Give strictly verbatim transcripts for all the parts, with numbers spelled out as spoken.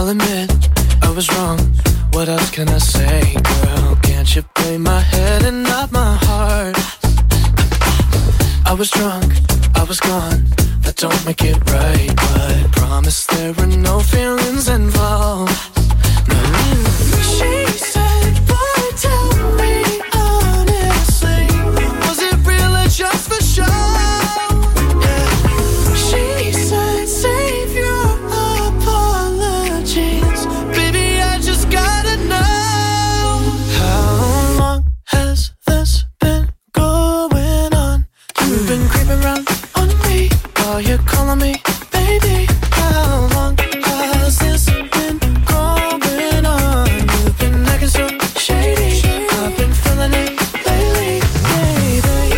I'll admit I was wrong. What else can I say, girl? Can't you play my head and not my heart? I was drunk, I was gone. That don't make it right, but promise there were no feelings involved. No. She said, boy, tell me honestly, was it real or just for show? Yeah. She said, save your apologies, baby, I just gotta know. How long has this been going on? You've been creeping around on me while you're calling me baby. How long has this been going on? You've been acting so shady, I've been feeling it lately, baby.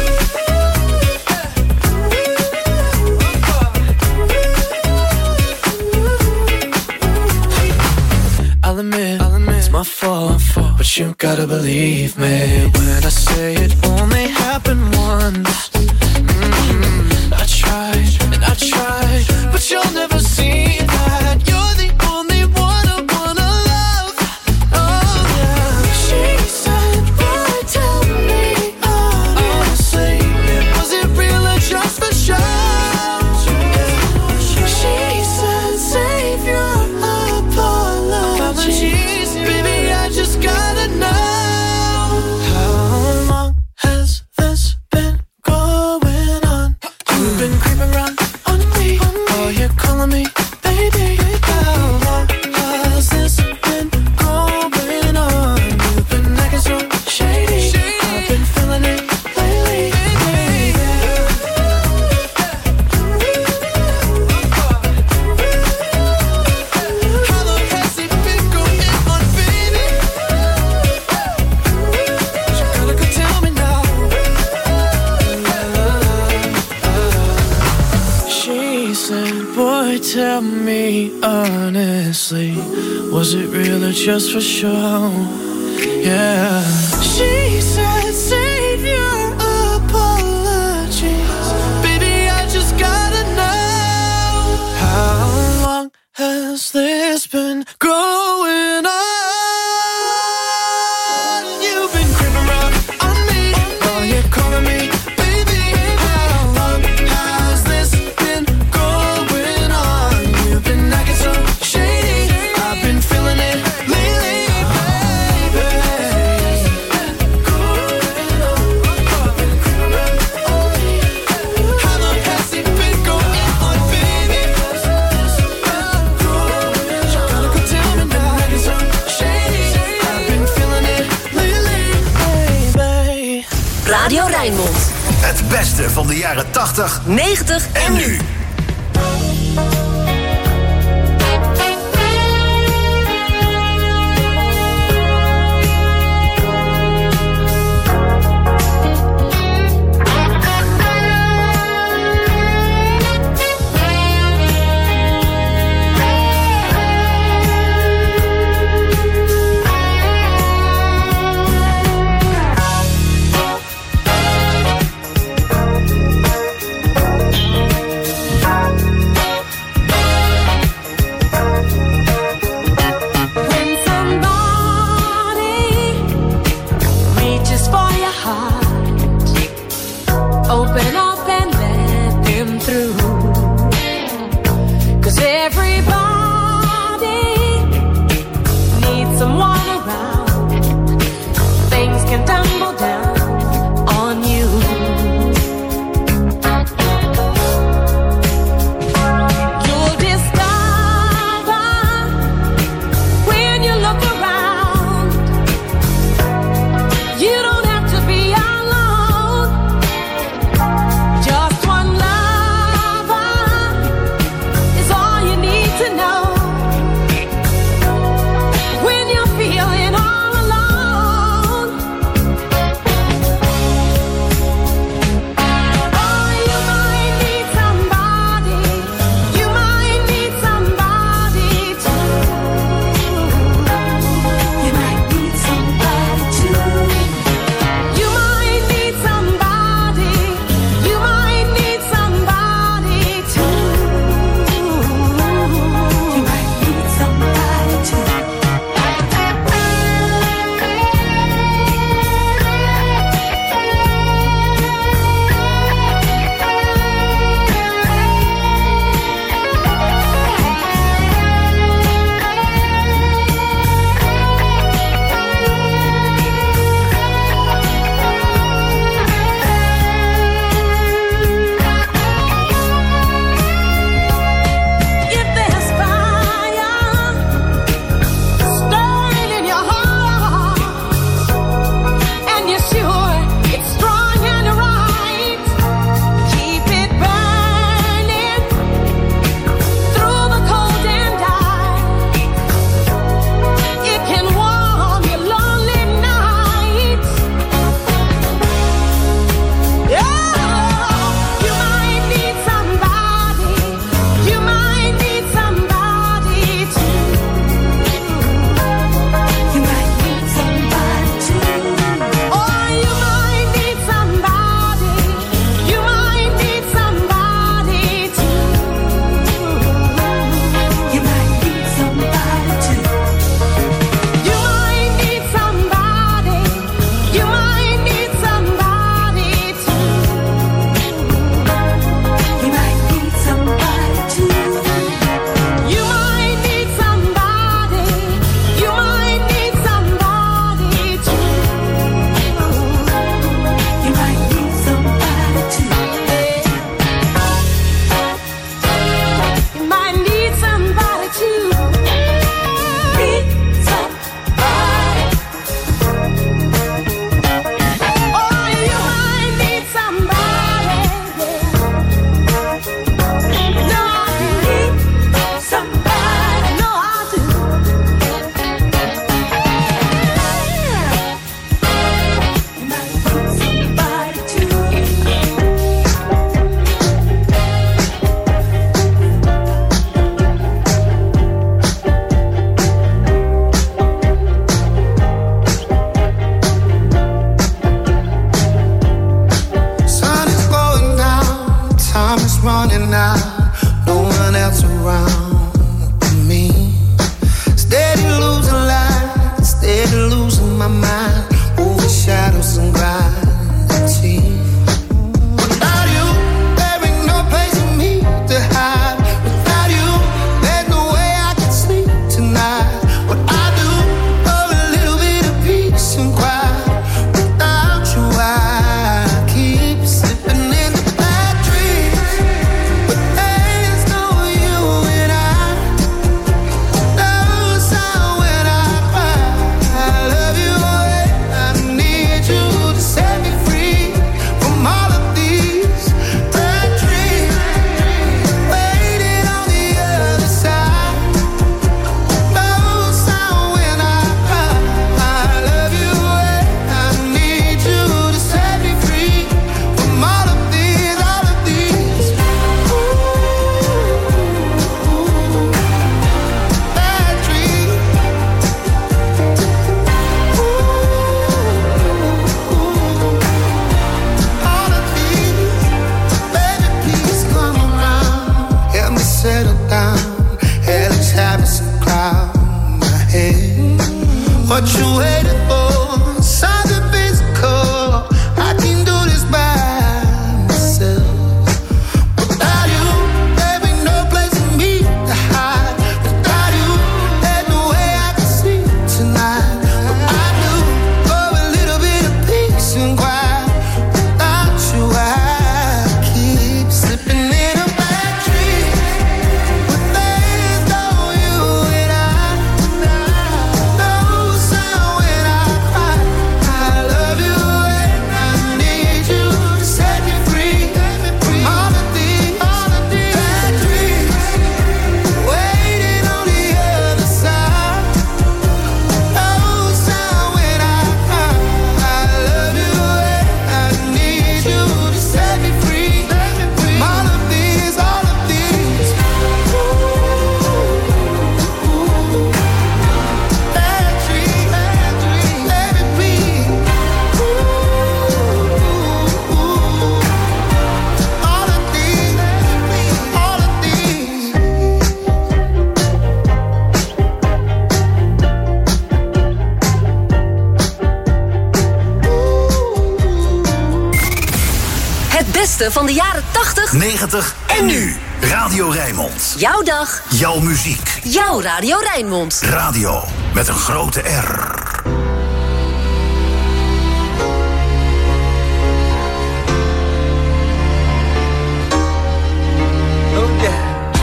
I'll admit, I'll admit it's my fault, but you gotta believe me when I say it only happened once. Mm-hmm. I tried and I tried, but you'll never see that. You're the only one I wanna love. Oh yeah. She said, boy, tell me honestly, was it real or just for show? She said, save your apologies, baby, I just gotta know. How long has this been going on? You've been creeping around on me while you're calling me baby. How long has this been going on? You've been acting so shady, I've been feeling it lately, baby. How long has it been going on, baby? You gotta go tell me now. She said, boy, tell me honestly, was it real or just for show? Yeah. She said, save your apologies, baby, I just gotta know. How long has this been going on? You've been creeping around on me while you're calling me baby. How long has this been going on? You've been acting so shady, I've been feeling it lately, baby. Going on, been creeping around on me. How long has it been going on, baby? You gotta go tell me now. Acting so shady, I've been feeling it lately, baby. Radio Rijnmond. Het beste van de jaren tachtig negentig en nu. in my mind, overshadows and gravity. Without you, there ain't no place for me to hide. Without you, there's no way I can sleep tonight. What I do for a little bit of peace and quiet. Without you, I keep slipping into bad dreams. But there's no you and I. No sound when I cry. I love you and I need you to set me free from all of these bad dreams. Waiting on the other side. No sound when I cry. I love you and I need you to set me free from all of these, all of these bad dreams. All of these, baby, please come around. Help me settle down. Hell is having some cloud in my head. What you waiting for? Something physical. I can do this by myself. Without you, there ain't no place for me to hide. Without you, there's no way I can sleep tonight. What I do for a little bit of peace and quiet. Without you, I keep slipping in a bad dream. But there's no you and I. No sound when I cry. I love you and I need you to set me free from all of these, all of these bad dreams. Waiting on the other side. No sound when I cry. I love you and I need you to set me free from all of these, all of these bad dreams, bad dreams. Let it be. All of these, all of these. Het beste van de jaren tachtig negentig en nu. Radio Rijnmond. Jouw dag, Jouw muziek. jouw Radio Rijnmond. Radio met een grote R. Oh yeah.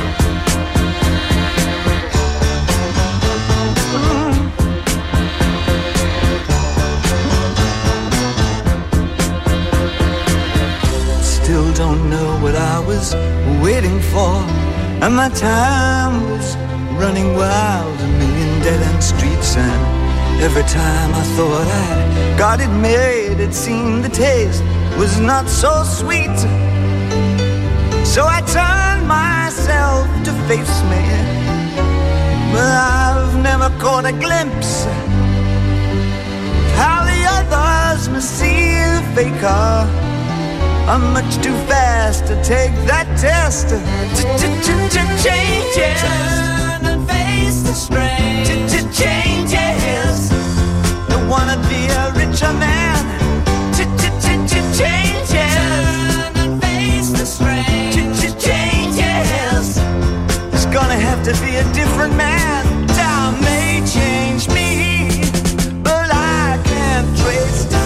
Still don't know what I was waiting for, and my time was running wild, a million dead-end streets, and every time I thought I'd got it made, it seemed the taste was not so sweet. So I turned myself to face me, but I've never caught a glimpse of how the others must see the faker. I'm much too fast to take that test. Changes. Turn and face the strain. Changes. Don't wanna be a richer man. Changes. Turn and face the strain. Changes. It's gonna have to be a different man. Time may change me, but I can't trace time.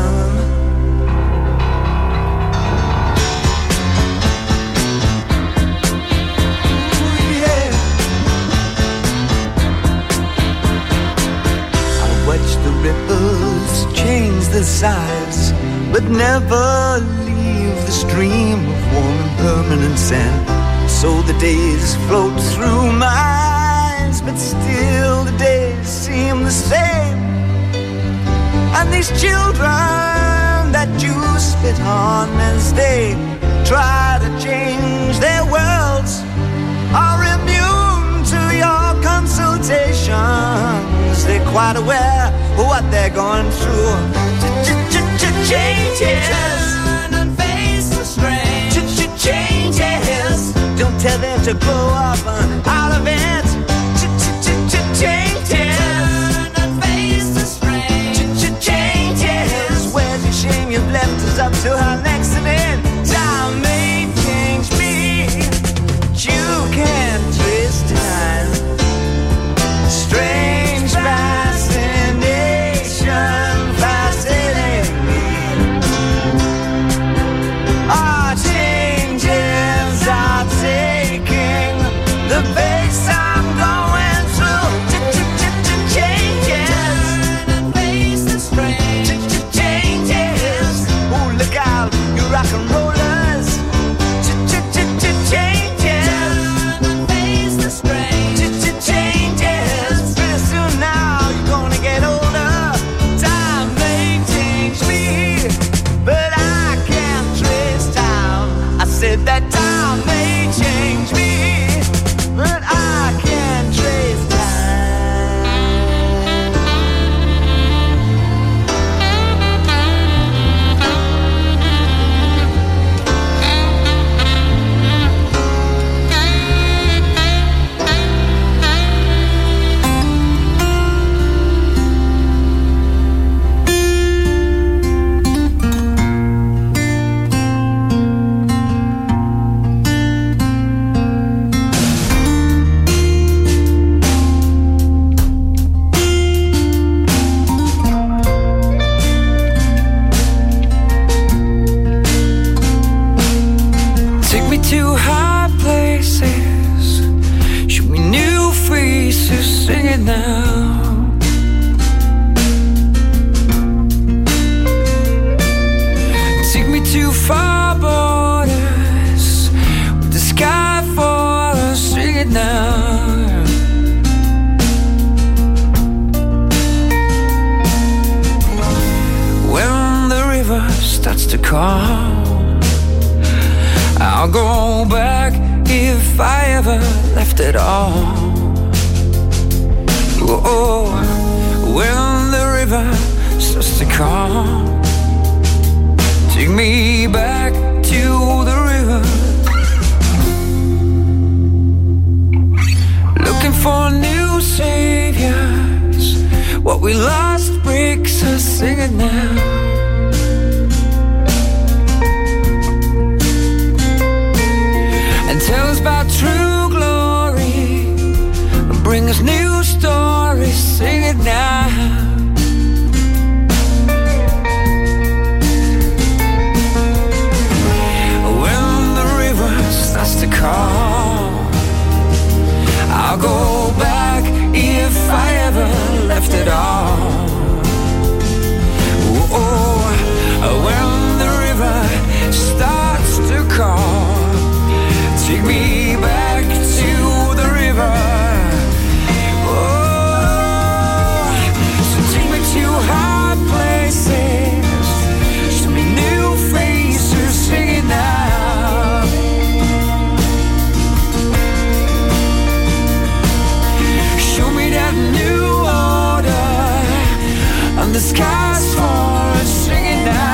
Watch the ripples change the size, but never leave the stream of warm and permanent sand. So the days float through my eyes, but still the days seem the same. And these children that you spit on as they try to change their worlds are immune to your consultations. They're quite aware of what they're going through. Changes. Turn and face the strange. Changes. Don't tell them to grow up out of it. Changes. Turn and face the strange. I'll go back if I ever left at all. Oh, when the river starts to calm, take me back to the river. Looking for new saviors. What we lost breaks us, sing it now. And tell us about true glory. Bring us new stories, sing it now. When the river starts to call, I'll go back if I ever left at all. Oh, when the river starts to call, take me back to the river. Oh, so take me to high places, show me new faces, sing it now. Show me that new order, and the skies fall, sing it now.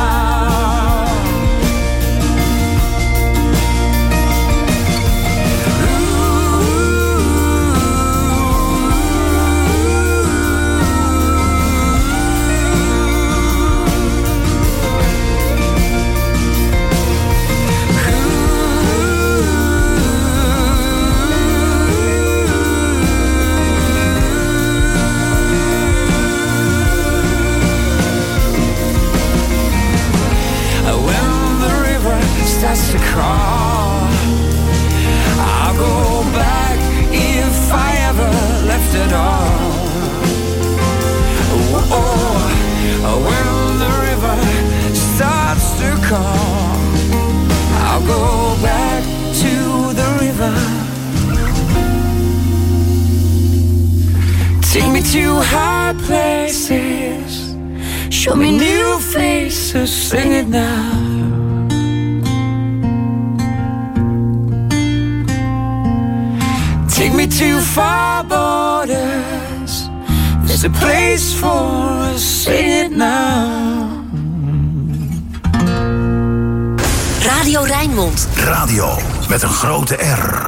Starts to call, I'll go back if I ever left at all. Oh, oh, when the river starts to call, I'll go back to the river. Take me to high places, show me new faces, sing it now. Take me to far borders, there's a place for us, sing it now. Radio Rijnmond. Radio met een grote R.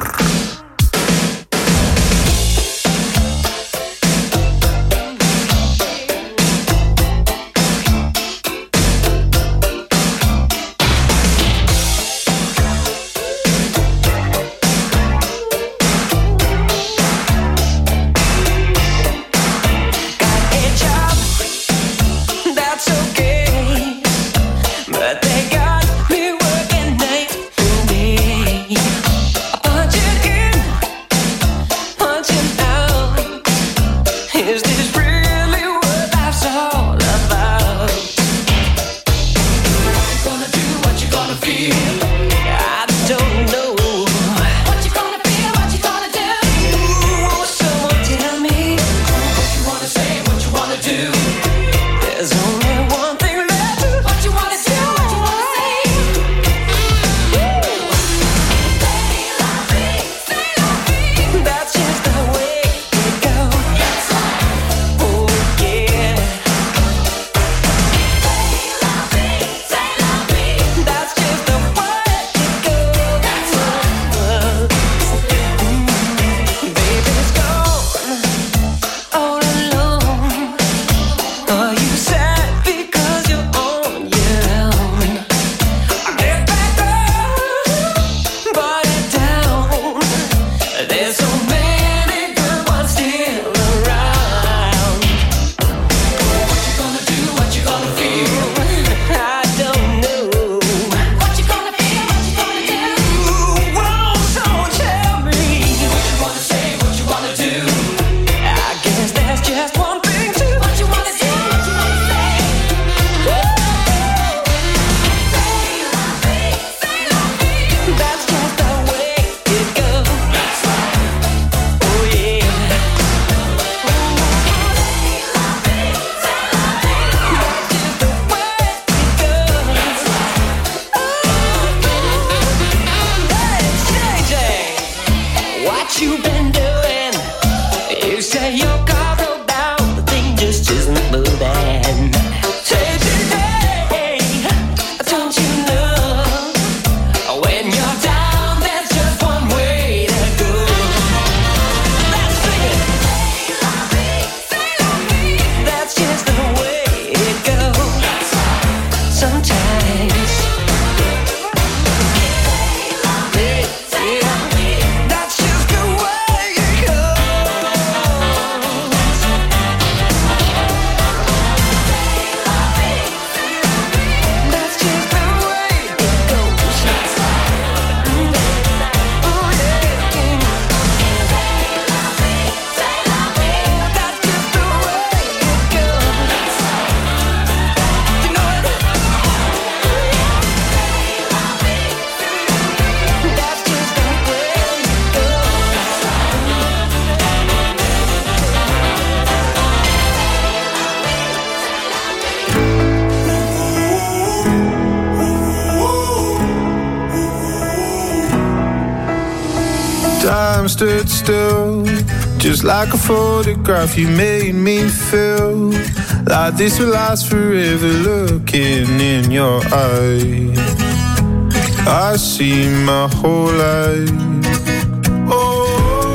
stood still, just like a photograph. You made me feel like this will last forever. Looking in your eyes, I see my whole life. Oh,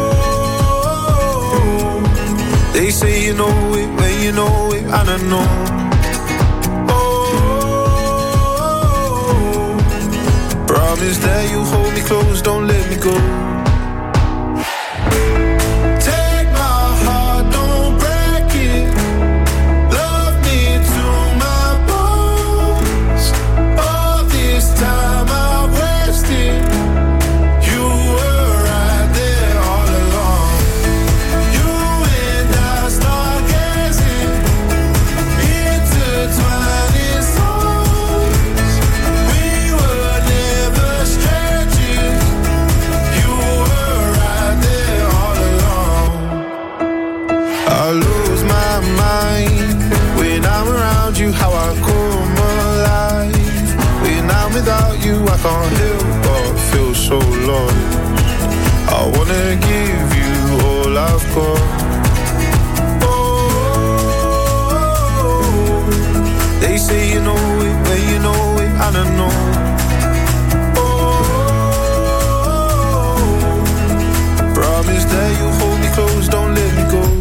they say you know it when you know it, and I know. Oh, promise that you hold me close, don't let me go. How I come alive when I'm without you, I can't help but feel so lost. I wanna give you all I've got. Oh, they say you know it when you know it, and I know. Oh, promise that you hold me close, don't let me go.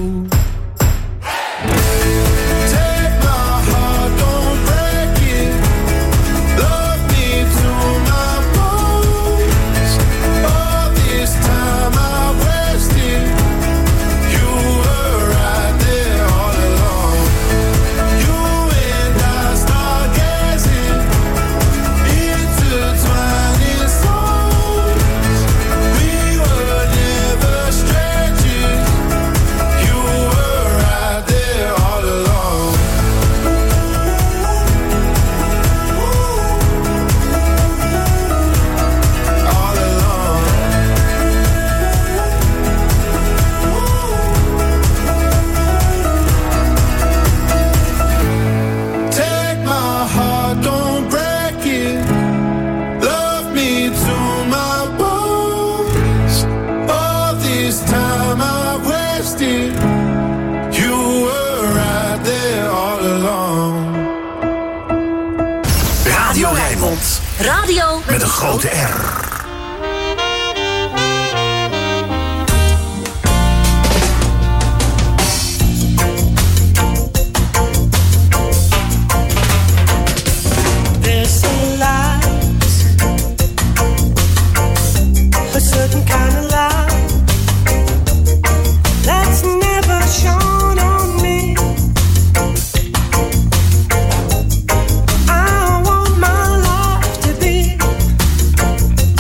Radio met een grote R. I want my life to be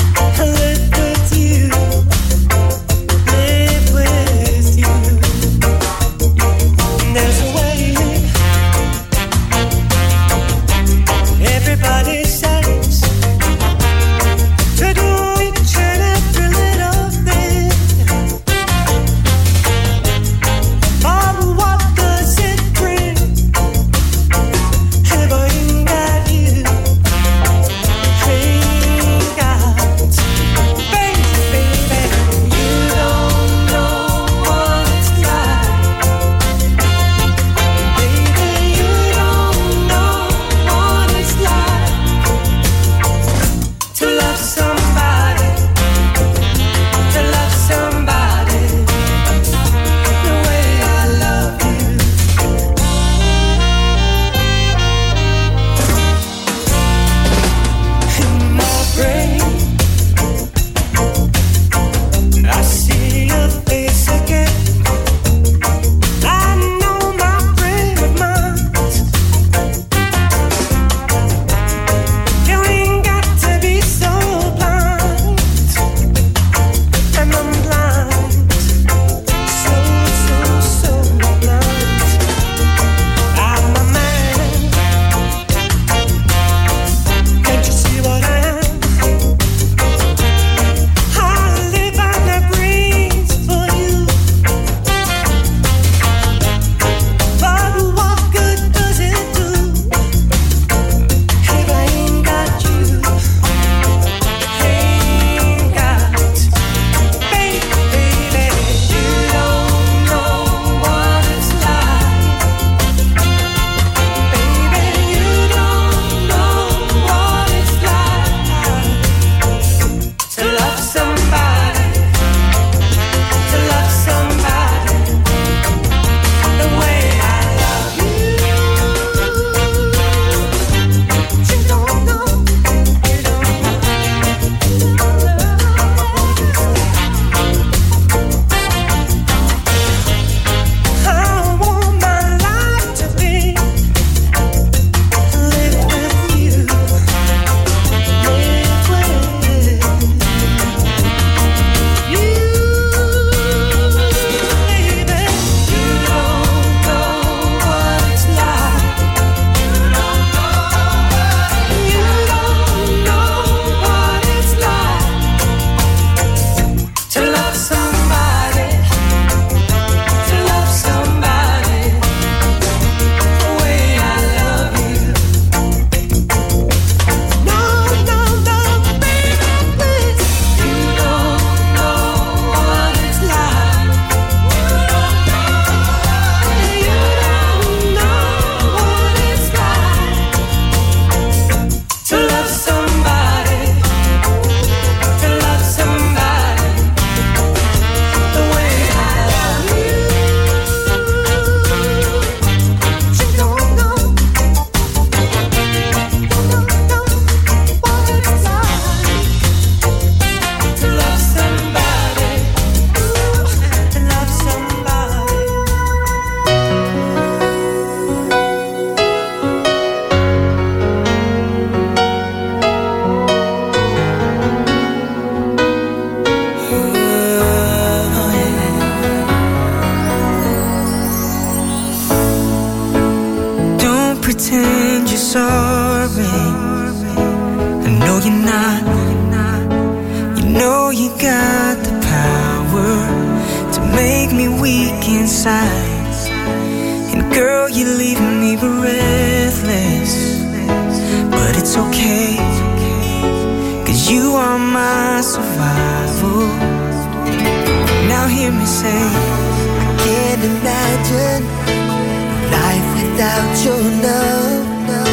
pretend you're sorry. I know you're not. You know you got the power to make me weak inside. And girl, you're leaving me breathless. But it's okay, 'cause you are my survival. Now hear me say, I can't imagine life without your love.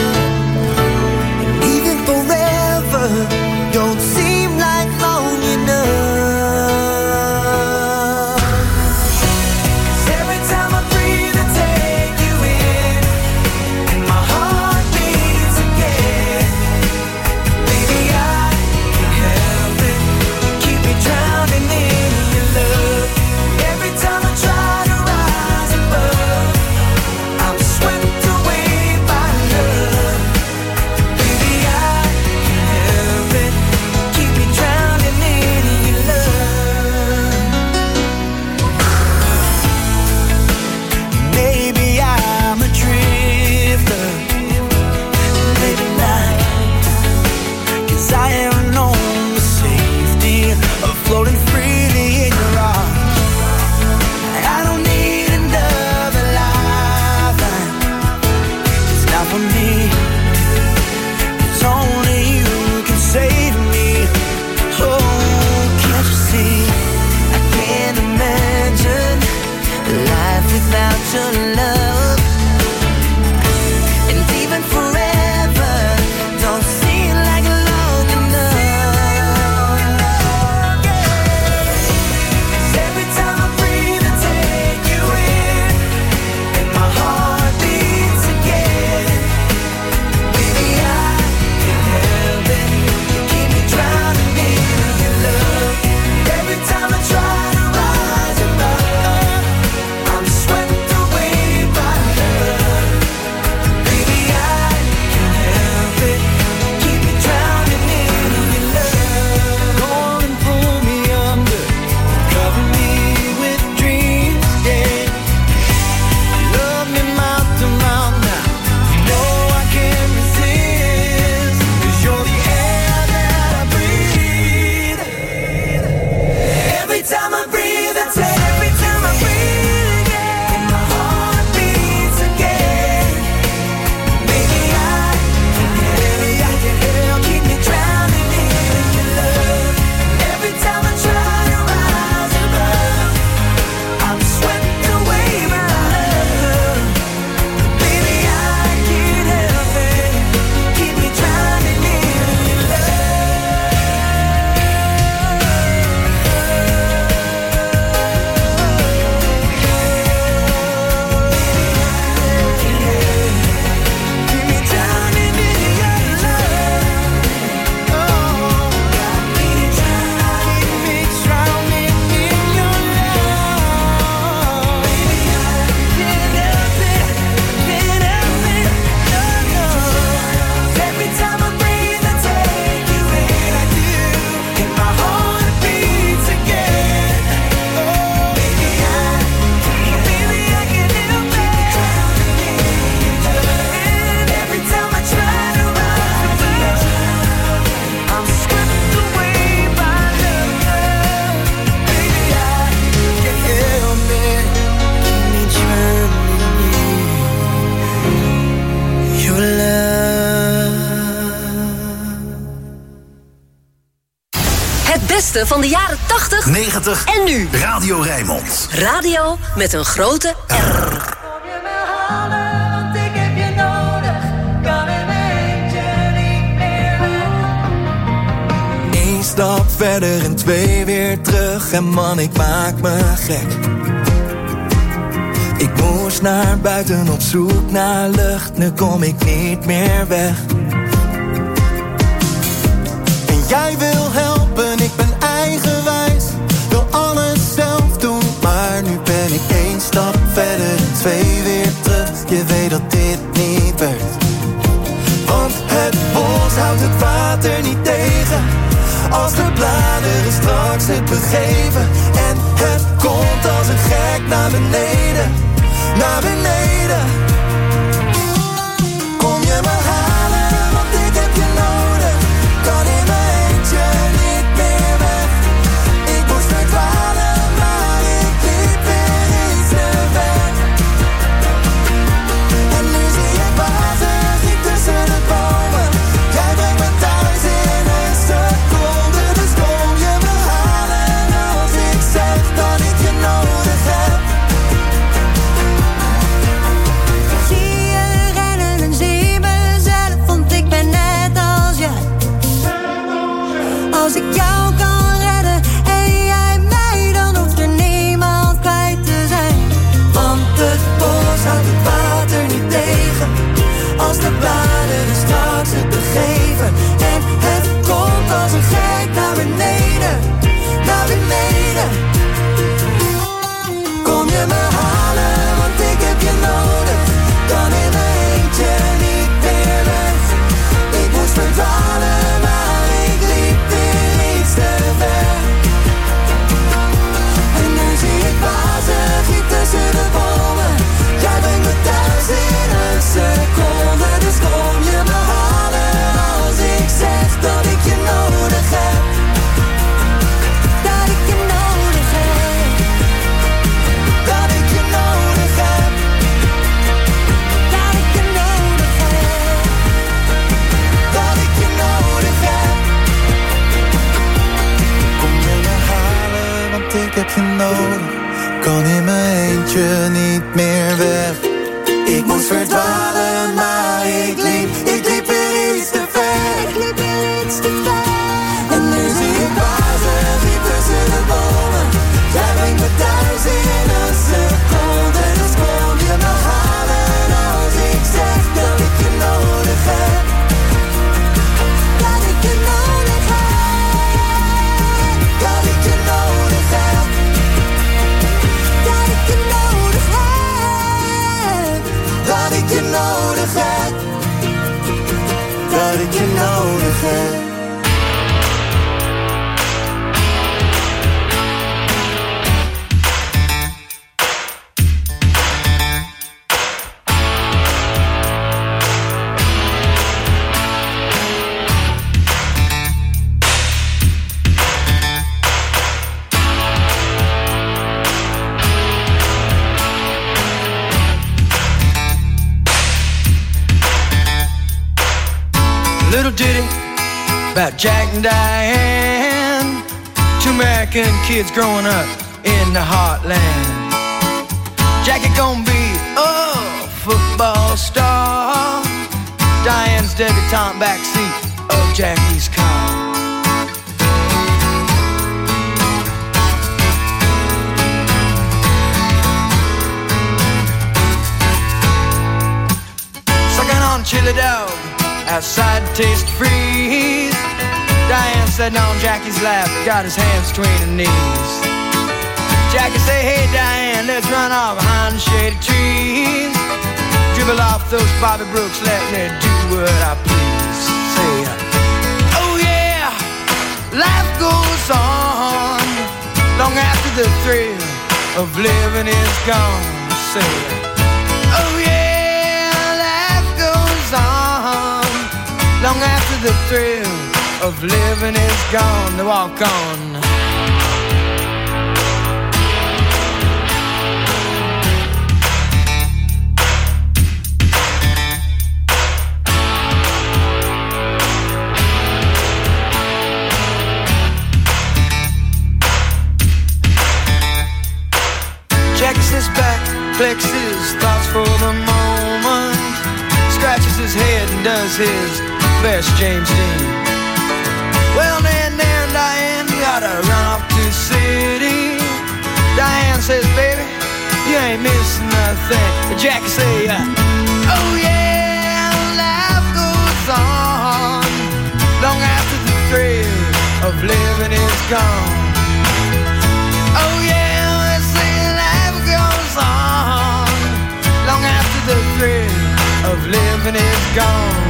And even forever don't seem like long enough. Every time I breathe I take you in, and my heart beats again. Baby, I can't help it, you keep me drowning in your love. Every time I try to rise above, I'm swept away by love. Baby, I can't help it, keep me drowning in your love. Maybe I'm a drifter, maybe not, 'cause I have known the safety of floating freely in your arms. I don't need another lifeline, it's not for me. It's only you can save me. Oh, can't you see? I can't imagine life without your love. And even forever don't seem like long enough. Every time I breathe I take you in, and my heart beats again. Baby, I can't help it, you keep me drowning in your love. Every time I try to rise above, I'm swept away by love. Baby, I can't help it, keep me drowning in your love. Go on and pull me under, cover me with dreams, yeah. Love me mouth to mouth now, you know I can't resist, 'cause you're the air that I breathe. Every time I breathe I take, every time I breathe again, and my heart beats again. Baby, I can't help it, I can't help, keep me drowning in your love. Every time I try to rise above, I'm swept away by love. Baby, I can't help it, keep me drowning in your love. Keep me drowning in your love. Oh, got me drowning, keep me drowning in your love. Baby, I can't help it, can't help it, no, no. Every time I breathe I take you in, I do, and my heart beats again. Oh, baby, I can't, baby, I can't help it, drowning in your love. And every time I try to rise above, I'm swept away by love. Baby, I can't help it, keep me drowning in your love. Het beste van de jaren tachtig negentig en nu. Radio Rijnmond. Radio met een grote R. Kom je me halen, want ik heb je nodig. Kan in mijn eentje niet meer weg. Eén stap verder en twee weer terug. En man, ik maak me gek. Ik moest naar buiten op zoek naar lucht. Nu kom ik niet meer weg. En jij wil helpen, ik ben eigenwijs. Wil alles zelf doen, maar nu ben ik één stap verder en twee weer terug. Je weet dat dit niet werkt. Want het bos houdt het water niet tegen. Als de bladeren straks het begeven. En het komt als een gek naar beneden. Naar beneden. je nodig, kan in mijn eentje niet meer weg. Ik moest verdwalen, maar ik liep, ik liep weer iets te ver. Ik liep weer iets te ver. En nu zie ik bazen diep tussen de bomen. Jij brengt me thuis in een seconde. Dus kom je me halen als ik zeg dat ik je nodig heb. Dat ik je nodig heb. Dat ik je nodig heb. Dat ik je nodig heb. Dat ik je nodig heb. Dat ik je nodig heb. Little ditty about Jack and Diane, two American kids growing up in the heartland. Jackie gonna be a football star, Diane's debutante backseat of Jackie's car. Sucking on chili dog outside to taste freeze. Diane sitting on Jackie's lap, got his hands between her knees. Jackie say, hey Diane, let's run off behind the shady trees. Dribble off those Bobby Brooks, let me do what I please. Say, oh yeah, life goes on long after the thrill of living is gone. Say, oh yeah, life goes on long after the thrill of living is gone. To walk on. Jackie sits back, collects his thoughts for the moment, scratches his head and does his best James Dean. Well, then, there, Diane, you gotta run off to the city. Diane says, baby, you ain't missing nothing. But Jackie say, uh, oh yeah, life goes on long after the thrill of living is gone. Oh yeah, they say life goes on long after the thrill of living is gone.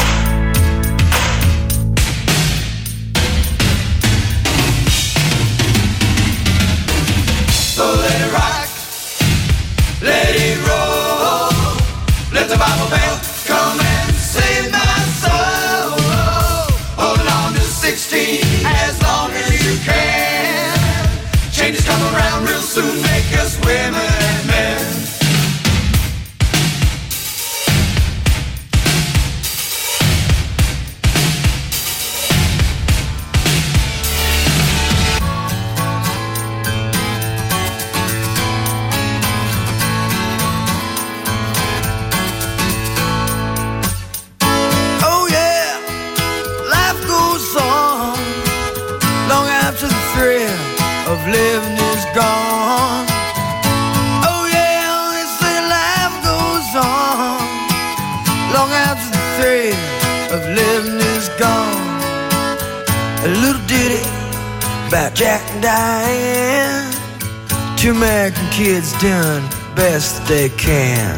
So let it rock, let it roll, let the Bible bell come and save my soul. Hold on to sixteen as long as you can. Changes come around real soon, make us women and men. Living is gone. Oh yeah, they say life goes on long after the thrill of living is gone. A little ditty about Jack and Diane, two American kids doing best they can.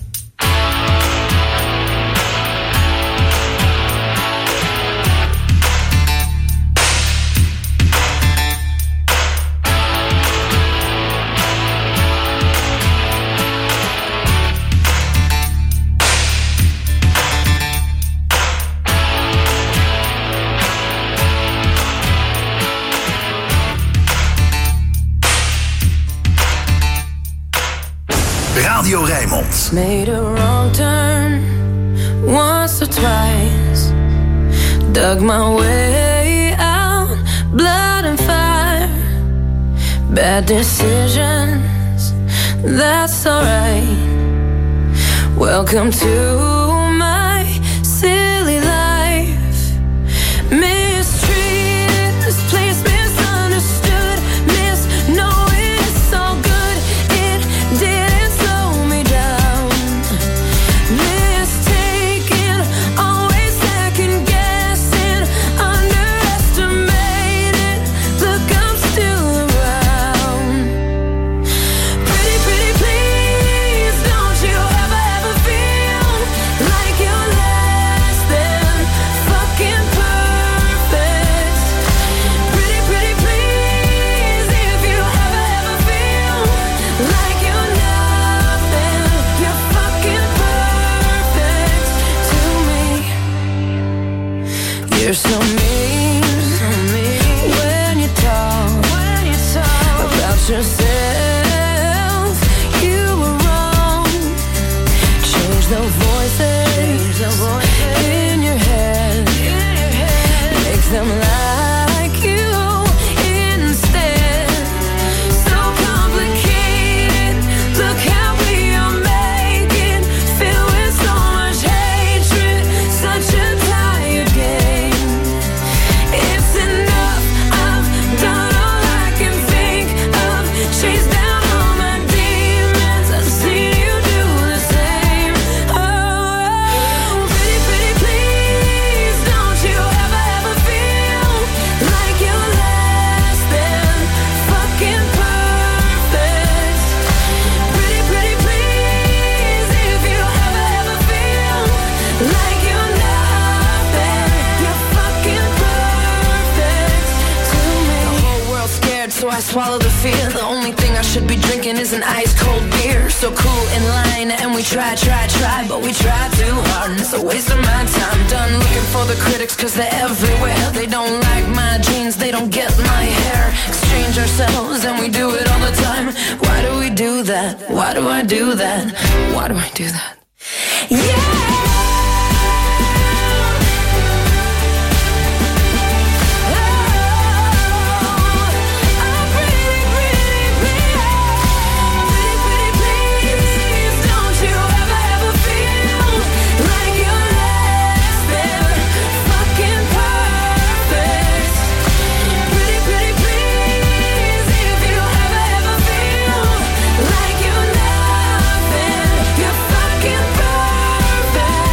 Radio Rijnmond. Made a wrong turn once or twice, dug my way out, blood and fire, bad decisions, that's alright. Welcome to my silly life. Mistreated, misplaced, misunderstood, misknowing it's all good. It didn't slow me down. Mistaken, always second guessing, underestimated. Look, I'm still around. Pretty, pretty, please, don't you ever, ever feel like you're less than fucking perfect. Pretty, pretty, please, if you ever, ever feel like you're nothing, you're fucking perfect to me. You're so mean, when you talk, about yourself. You were wrong. Change the voices in your head. Make them like you instead. So complicated. Look how we are making. Filled with so much hatred. Such a tired game. It's enough. I've done all I can think of. Chase down all my demons. I've seen you do the same. Oh, pretty, pretty, please, don't you ever, ever feel like you're less than fucking perfect. Pretty, pretty, please, if you ever, ever feel like you're nothing, you're fucking perfect to me. The whole world's scared, so I swallow the fear. The only thing I should be drinking is an ice cold beer. So cool in line, and we try, try, try, but we try too hard, and it's a waste of my time. Done looking for the critics, cause they're everywhere. They don't like my jeans, they don't get my hair. Exchange ourselves, and we do it all the time. Why do we do that? Why do I do that? Why do I do that? Yeah! Like you're nothing, you're fucking perfect.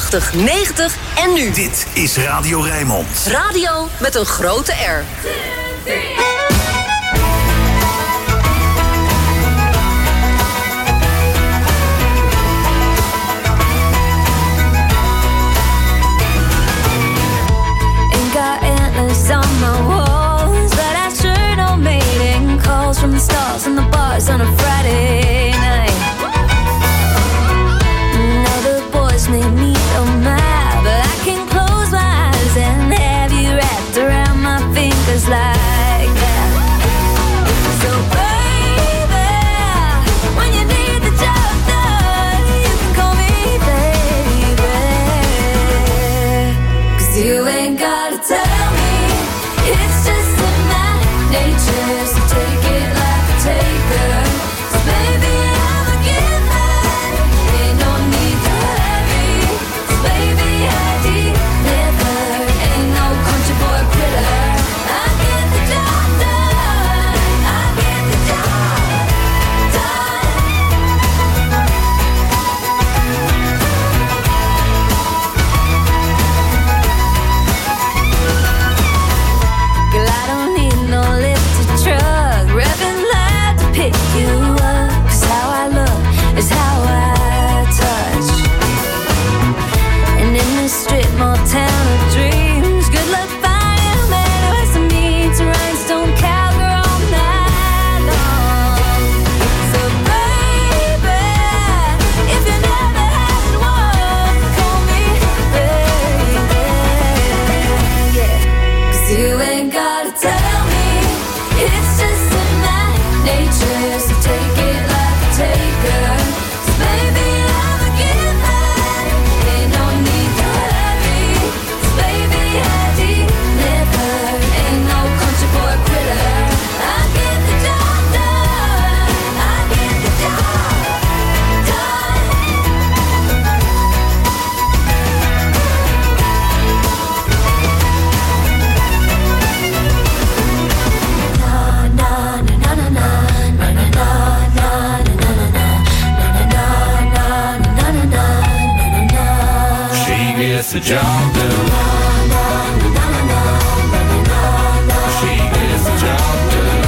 tachtig, negentig en nu. Dit is Radio Rijnmond. Radio met een grote R. On my walls, but I sure don't mating calls from the stars and the bars on a Friday night. Now the boys may meet on my, but I can close my eyes and have you wrapped around my fingers like that. So baby, when you need the job done, you can call me baby, 'cause you ain't gotta tell me. It's just in my nature, so take it like a taker. So baby, I'm a giver, ain't no need to hurry. So baby, I deliver, ain't no country boy quitter. I get the job done, I get the job done. Girl, I don't need no lifted truck, revving loud to pick you up. 'Cause how I look is how I touch. And in this strip mall town of dreams, good luck finding a man who has some needs, rhinestone cowgirl all night long. So baby, if you never had one, call me baby, yeah. 'Cause you ain't gotta tell me, it's just in my nature, so take it like a taker. So baby, I'm a giver, ain't no need to hurry. So baby, I deliver, ain't no country boy quitter. I get the job done, I get the job done. She gets the job done. She gets the job done.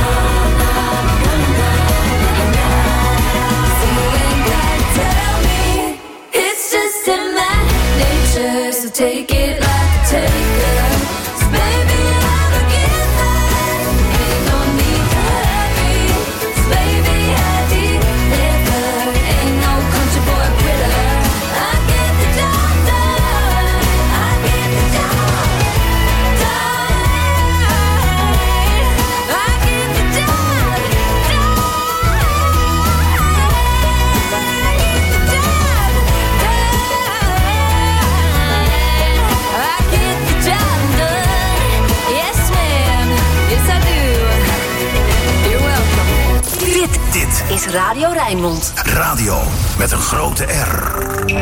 So you ain't gotta tell me, it's just in my nature, so take it like a taker. So baby, I'm a giver, ain't no need to hurry. So baby, I deliver, ain't no country boy quitter. I get the job done, I get the job done. I get the job done. I get the job done. Yes, ma'am. Yes, I do. You're welcome. Dit, Dit is Radio Rijnmond. radio met een grote R.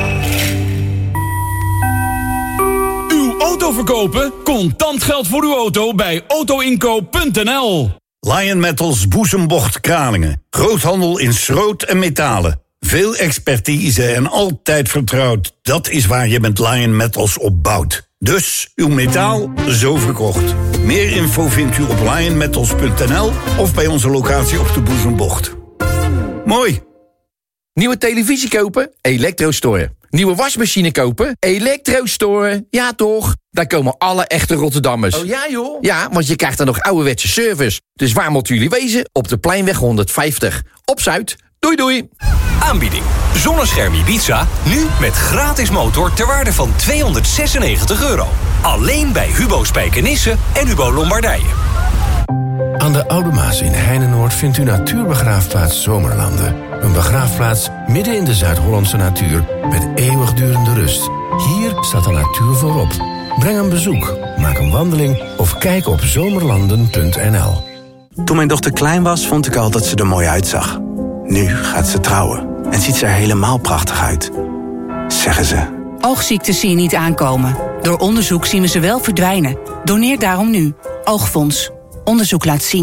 Uw auto verkopen? Contant geld voor uw auto bij autoinkoop punt n l. Lion Metals Boezembocht Kralingen. Groothandel in schroot en metalen. Veel expertise en altijd vertrouwd. Dat is waar je met Lion Metals op bouwt. Dus uw metaal zo verkocht. Meer info vindt u op lion metals punt n l of bij onze locatie op de Boezembocht. Mooi. Nieuwe televisie kopen? Elektrostore. Nieuwe wasmachine kopen? Elektrostore. Ja toch? Daar komen alle echte Rotterdammers. Oh ja joh? Ja, want je krijgt dan nog ouderwetse service. Dus waar moeten jullie wezen? Op de Pleinweg honderdvijftig. Op Zuid. Doei doei. Aanbieding. Zonnescherm Ibiza. Nu met gratis motor ter waarde van tweehonderdzesennegentig euro. Alleen bij Hubo Spijkenisse en Hubo Lombardije. Aan de Oude Maas in Heinenoord vindt u natuurbegraafplaats Zomerlanden. Een begraafplaats midden in de Zuid-Hollandse natuur met eeuwigdurende rust. Hier staat de natuur voorop. Breng een bezoek, maak een wandeling of kijk op zomerlanden punt n l. Toen mijn dochter klein was, vond ik al dat ze er mooi uitzag. Nu gaat ze trouwen en ziet ze er helemaal prachtig uit. Zeggen ze. Oogziektes zie je niet aankomen. Door onderzoek zien we ze wel verdwijnen. Doneer daarom nu. Oogfonds. Onderzoek laat zien.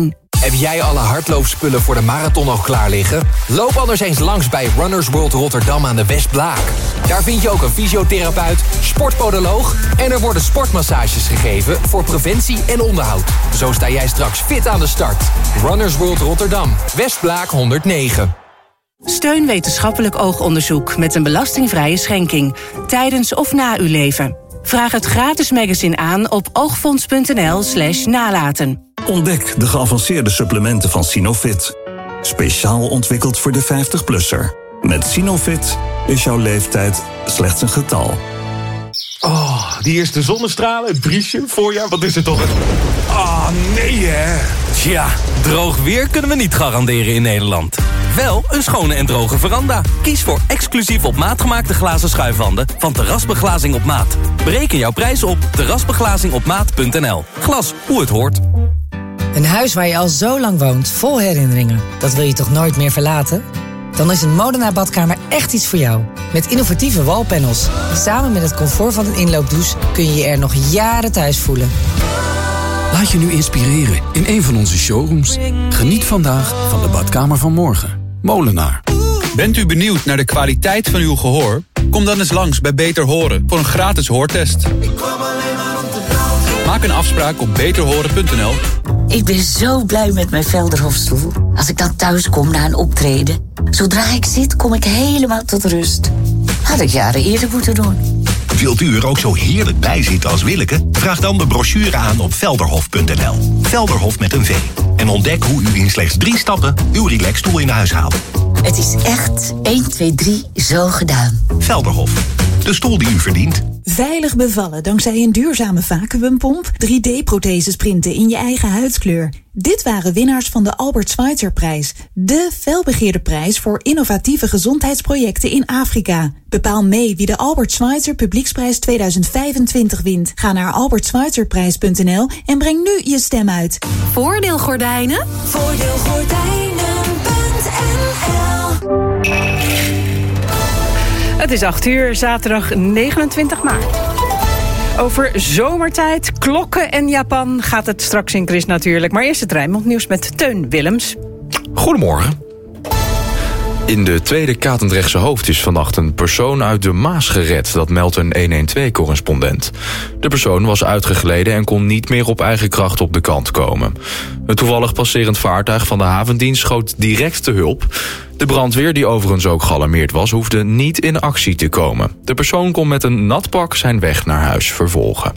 Heb jij alle hardloopspullen voor de marathon al klaar liggen? Loop anders eens langs bij Runners World Rotterdam aan de Westblaak. Daar vind je ook een fysiotherapeut, sportpodoloog en er worden sportmassages gegeven voor preventie en onderhoud. Zo sta jij straks fit aan de start. Runners World Rotterdam, Westblaak honderdnegen. Steun wetenschappelijk oogonderzoek met een belastingvrije schenking tijdens of na uw leven. Vraag het gratis magazine aan op oogfonds.nl slash nalaten. Ontdek de geavanceerde supplementen van Sinofit. Speciaal ontwikkeld voor de vijftig-plusser. Met Sinofit is jouw leeftijd slechts een getal. Oh, die eerste zonnestralen, het briesje, voorjaar, wat is het toch? Ah, oh, nee hè. Tja, droog weer kunnen we niet garanderen in Nederland. Wel een schone en droge veranda. Kies voor exclusief op maat gemaakte glazen schuifwanden van Terrasbeglazing op maat. Bereken jouw prijs op terrasbeglazing op maat punt n l. Glas, hoe het hoort. Een huis waar je al zo lang woont, vol herinneringen. Dat wil je toch nooit meer verlaten? Dan is een Modena badkamer echt iets voor jou. Met innovatieve wallpanels. Samen met het comfort van een inloopdouche kun je je er nog jaren thuis voelen. Laat je nu inspireren in een van onze showrooms. Geniet vandaag van de badkamer van morgen. Molenaar. Bent u benieuwd naar de kwaliteit van uw gehoor? Kom dan eens langs bij Beter Horen voor een gratis hoortest. Maak een afspraak op beter horen punt n l. Ik ben zo blij met mijn Velderhofstoel. Als ik dan thuis kom na een optreden. Zodra ik zit, kom ik helemaal tot rust. Had ik jaren eerder moeten doen. Wilt u er ook zo heerlijk bij zitten als Willeke? Vraag dan de brochure aan op velderhof punt n l. Velderhof met een V. En ontdek hoe u in slechts drie stappen uw relaxstoel in huis haalt. Het is echt één, twee, drie zo gedaan. Velderhof. De stoel die u verdient. Veilig bevallen dankzij een duurzame vacuümpomp, drie D-protheses printen in je eigen huidskleur. Dit waren winnaars van de Albert Schweitzer-prijs. De felbegeerde prijs voor innovatieve gezondheidsprojecten in Afrika. Bepaal mee wie de Albert Schweitzer Publieksprijs tweeduizend vijfentwintig wint. Ga naar albert schweitzer prijs punt n l en breng nu je stem uit. Voordeelgordijnen? Voordeelgordijnen punt n l. Het is acht uur, zaterdag negenentwintig maart. Over zomertijd, klokken en Japan gaat het straks in Chris natuurlijk. Maar eerst het Rijnmond nieuws met Teun Willems. Goedemorgen. In de Tweede Katendrechtse Hoofd is vannacht een persoon uit de Maas gered. Dat meldt een honderdtwaalf-correspondent. De persoon was uitgegleden en kon niet meer op eigen kracht op de kant komen. Een toevallig passerend vaartuig van de havendienst schoot direct te hulp. De brandweer, die overigens ook gealarmeerd was, hoefde niet in actie te komen. De persoon kon met een nat pak zijn weg naar huis vervolgen.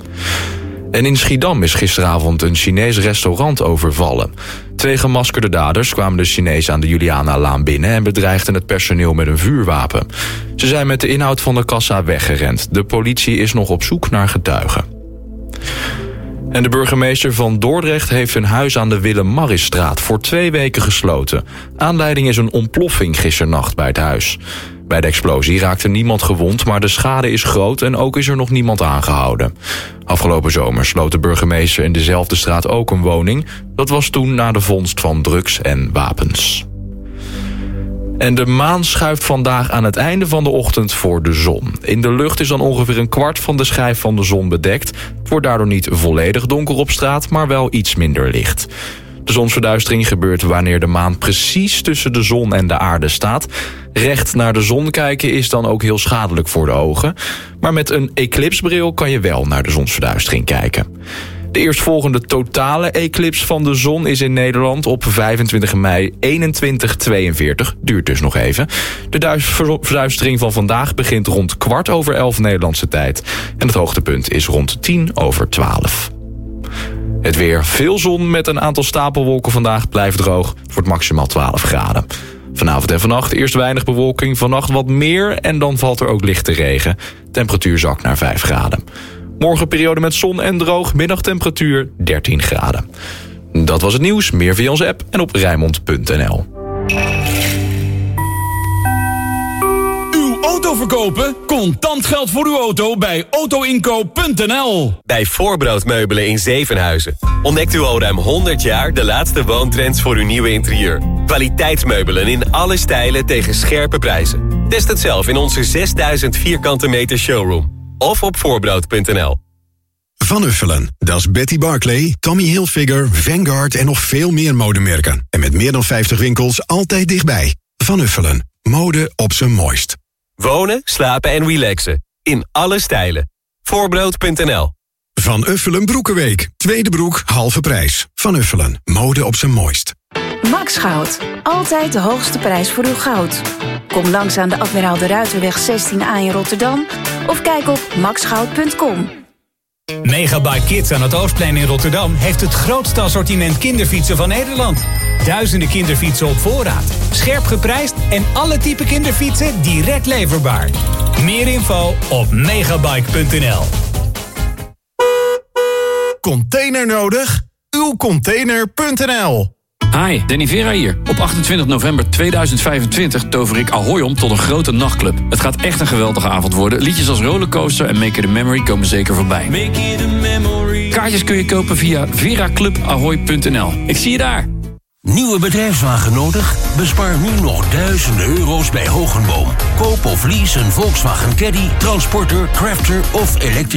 En in Schiedam is gisteravond een Chinees restaurant overvallen. Twee gemaskerde daders kwamen de Chinees aan de Juliana-laan binnen en bedreigden het personeel met een vuurwapen. Ze zijn met de inhoud van de kassa weggerend. De politie is nog op zoek naar getuigen. En de burgemeester van Dordrecht heeft een huis aan de Willem-Marisstraat voor twee weken gesloten. Aanleiding is een ontploffing gisternacht bij het huis. Bij de explosie raakte niemand gewond, maar de schade is groot en ook is er nog niemand aangehouden. Afgelopen zomer sloot de burgemeester in dezelfde straat ook een woning. Dat was toen na de vondst van drugs en wapens. En de maan schuift vandaag aan het einde van de ochtend voor de zon. In de lucht is dan ongeveer een kwart van de schijf van de zon bedekt. Het wordt daardoor niet volledig donker op straat, maar wel iets minder licht. De zonsverduistering gebeurt wanneer de maan precies tussen de zon en de aarde staat. Recht naar de zon kijken is dan ook heel schadelijk voor de ogen. Maar met een eclipsbril kan je wel naar de zonsverduistering kijken. De eerstvolgende totale eclips van de zon is in Nederland op vijfentwintig mei eenentwintig tweeënveertig. Duurt dus nog even. De verduistering van vandaag begint rond kwart over elf Nederlandse tijd. En het hoogtepunt is rond tien over twaalf. Het weer, veel zon met een aantal stapelwolken vandaag, blijft droog. Het wordt maximaal twaalf graden. Vanavond en vannacht eerst weinig bewolking, vannacht wat meer en dan valt er ook lichte regen. Temperatuur zakt naar vijf graden. Morgen periode met zon en droog, middagtemperatuur dertien graden. Dat was het nieuws, meer via onze app en op rijnmond punt n l. Auto verkopen? Contant geld voor uw auto bij auto inkoop punt n l. Bij Voorbroodmeubelen in Zevenhuizen ontdekt u al ruim honderd jaar de laatste woontrends voor uw nieuwe interieur. Kwaliteitsmeubelen in alle stijlen tegen scherpe prijzen. Test het zelf in onze zesduizend vierkante meter showroom of op voorbrood punt n l. Van Uffelen. Dat is Betty Barclay, Tommy Hilfiger, Vanguard en nog veel meer modemerken. En met meer dan vijftig winkels altijd dichtbij. Van Uffelen. Mode op zijn mooist. Wonen, slapen en relaxen. In alle stijlen. Voorbrood punt n l. Van Uffelen Broekenweek. Tweede broek, halve prijs. Van Uffelen. Mode op zijn mooist. Max Goud. Altijd de hoogste prijs voor uw goud. Kom langs aan de Admiraal de Ruiterweg zestien A in Rotterdam. Of kijk op max goud punt com. Megabyte Kids aan het Oostplein in Rotterdam heeft het grootste assortiment kinderfietsen van Nederland. Duizenden kinderfietsen op voorraad. Scherp geprijsd en alle type kinderfietsen direct leverbaar. Meer info op megabyte punt n l. Container nodig? uw container punt n l. Hi, Danny Vera hier. Op achtentwintig november tweeduizend vijfentwintig tover ik Ahoy om tot een grote nachtclub. Het gaat echt een geweldige avond worden. Liedjes als Rollercoaster en Make It a Memory komen zeker voorbij. Make it a memory. Kaartjes kun je kopen via vera club ahoy punt n l. Ik zie je daar. Nieuwe bedrijfswagen nodig? Bespaar nu nog duizenden euro's bij Hogenboom. Koop of lease een Volkswagen Caddy, Transporter, Crafter of elektrisch.